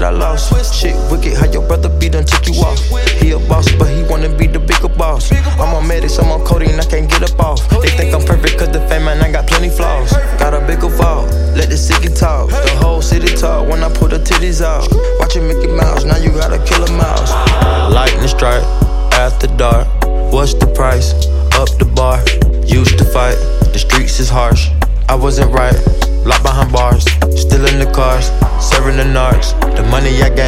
I lost. Shit wicked, how your brother be done took you off. He a boss, but he wanna be the bigger boss. I'm on medics, I'm on codeine, I can't get up off. They think I'm perfect cause the fame and I got plenty flaws. Got a bigger vault, let the city talk. The whole city talk when I put her titties out. Watching Mickey Mouse, now you gotta kill a mouse. Lightning strike, after dark. What's the price? Up the bar. Used to fight, the streets is harsh. I wasn't right, locked behind